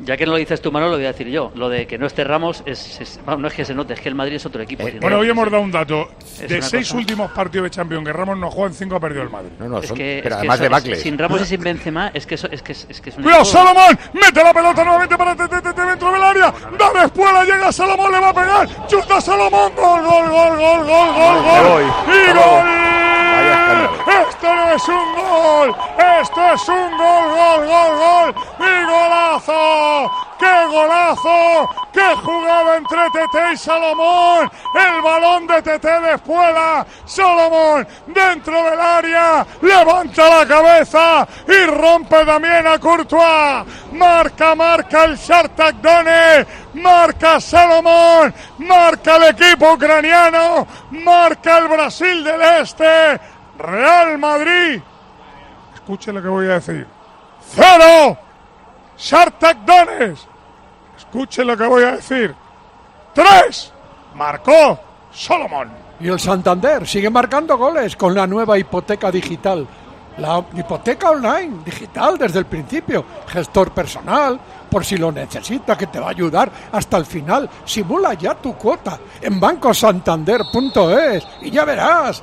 Ya que no lo dices tú, Manolo, lo voy a decir yo. Lo de que no esté Ramos, no es que se note, es que el Madrid es otro equipo. Bueno, hoy hemos dado un dato. De 6 últimos partidos de Champions que Ramos no juega, en 5 ha perdido el Madrid. Pero además de Bacle. Sin Ramos y sin Benzema, es que es un... ¡Cuidado, Salomón! ¡Mete la pelota nuevamente para dentro del área! ¡Da después! ¡Llega Salomón! ¡Le va a pegar! ¡Chuta Salomón! ¡Gol! ¡Y gol! ¡Esto no es un gol! ¡Esto es un gol! ¡Y golazo! ¡Qué golazo! ¡Qué jugada entre Tete y Salomón! El balón de Tete de Espuela. Salomón dentro del área. Levanta la cabeza y rompe también a Courtois. Marca el Shakhtar Donetsk. Marca Salomón. Marca el equipo ucraniano. Marca el Brasil del Este. Real Madrid. Escuche lo que voy a decir. 0. Shakhtar Donetsk. Escuchen lo que voy a decir. 3. Marcó Salomón. Y el Santander sigue marcando goles con la nueva hipoteca digital. La hipoteca online, digital desde el principio. Gestor personal, por si lo necesitas, que te va a ayudar hasta el final. Simula ya tu cuota en bancosantander.es y ya verás.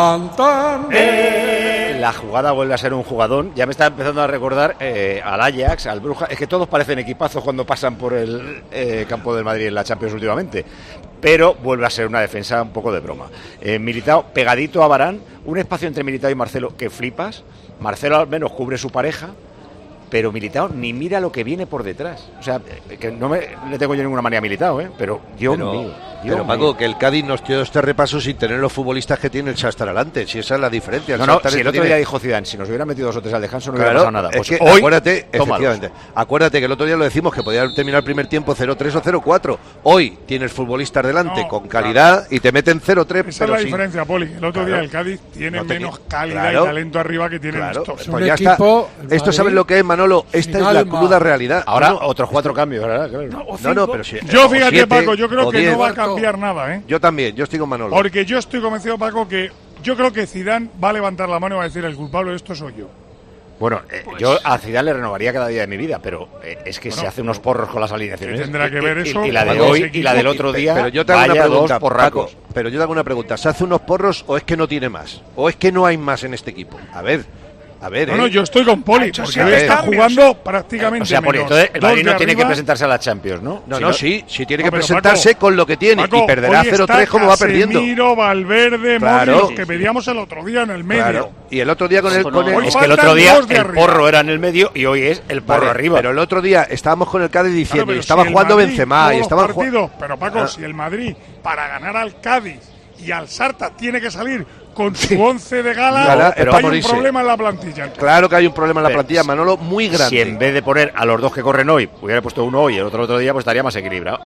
Santander. La jugada vuelve a ser un jugadón. Ya me está empezando a recordar al Ajax, al Bruja. Es que todos parecen equipazos cuando pasan por el campo del Madrid en la Champions últimamente. Pero vuelve a ser una defensa un poco de broma. Militao pegadito a Varane, un espacio entre Militao y Marcelo que flipas. Marcelo al menos cubre su pareja, pero Militao ni mira lo que viene por detrás. O sea, que no le tengo yo ninguna manía a Militao, pero Pero Paco, que el Cádiz nos dio este repaso sin tener los futbolistas que tiene el Shakhtar delante. Si esa es la diferencia. Si el otro día dijo Zidane, si nos hubiera metido 2 o 3 al descanso no hubiera pasado nada. Pues es que hoy, acuérdate que el otro día lo decimos que podía terminar el primer tiempo 0-3 o 0-4. Hoy tienes futbolistas delante con calidad y te meten 0-3. Esa es la diferencia, Poli. El otro día el Cádiz tiene menos calidad y talento arriba que tienen estos. Pues ya está. Esto sabes lo que es, Manolo. Esta es la cruda realidad. Ahora otros 4 cambios, ¿verdad? No, pero si, yo fíjate, Paco, yo creo que no va a cambiar nada, Yo también, yo estoy con Manolo. Porque yo estoy convencido, Paco, que yo creo que Zidane va a levantar la mano y va a decir: el culpable de esto soy yo. Bueno, yo a Zidane le renovaría cada día de mi vida, pero es que se hace unos porros con las alineaciones. Tendrá que ver eso. Y la de hoy y la del otro día. Pero yo te hago una pregunta, Paco, pero yo te hago una pregunta. ¿Se hace unos porros o es que no tiene más? ¿O es que no hay más en este equipo? A ver. No, yo estoy con Poli, porque hoy está jugando prácticamente. O sea, Poli, entonces el Madrid no tiene que presentarse a la Champions, ¿no? Sí tiene que presentarse con lo que tiene. Paco, y perderá 0-3 como va perdiendo. Casemiro, Valverde, Modric, que pedíamos el otro día en el medio. Claro. Y el otro día con el es que el otro día el porro era en el medio y hoy es el porro arriba. Pero el otro día estábamos con el Cádiz diciendo, y estaba jugando Benzema, y estaban jugando. Pero Paco, si el Madrid, para ganar al Cádiz y al Shakhtar, tiene que salir con su 11 de gala, pero hay un problema en la plantilla. Entonces. Claro que hay un problema en la plantilla, Manolo, muy grande. Si en vez de poner a los 2 que corren hoy, hubiera puesto uno hoy y el otro día, pues estaría más equilibrado.